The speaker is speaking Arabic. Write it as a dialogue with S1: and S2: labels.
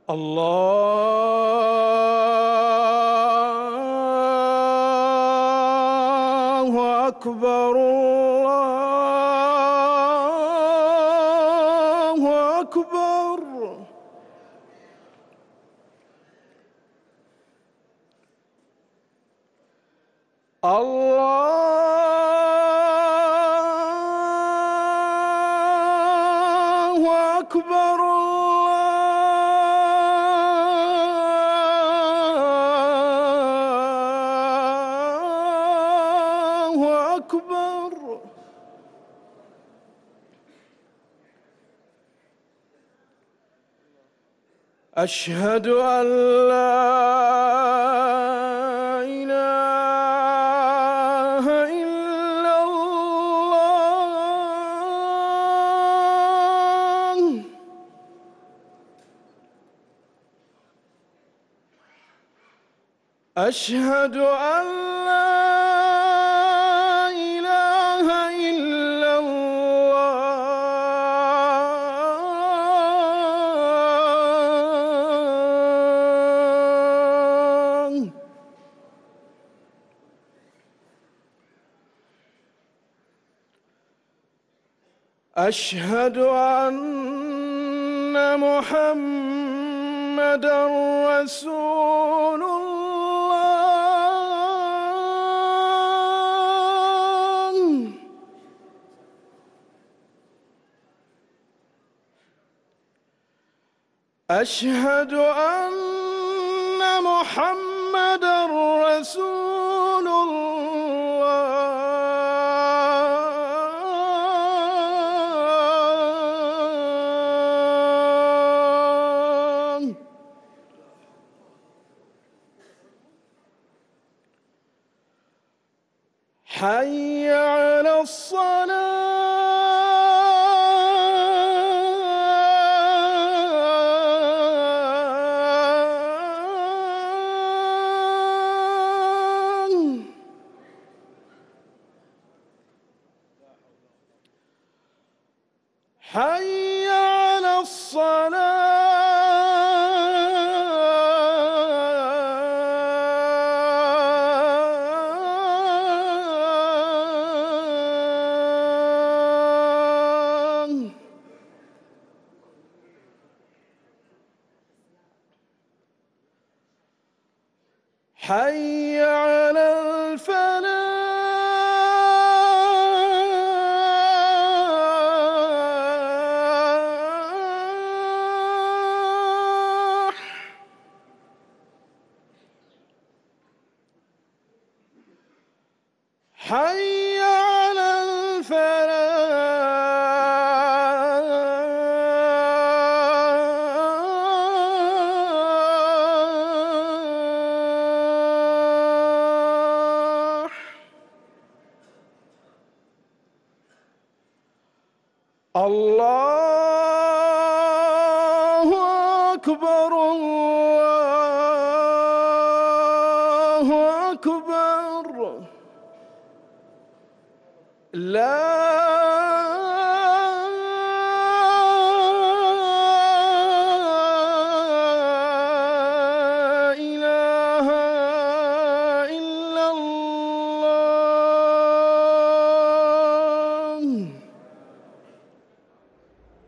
S1: الله أكبر الله أكبر. الله أكبر الله أكبر. أشهد أن لا إله إلا الله. أشهد أن لا إله إلا الله. أشهد أن محمدًا رسول الله. أشهد أن محمدًا رسول الله. حي على الصلاة. حي على الصلاة. حي على الفلاح. حي على الفلاح. الله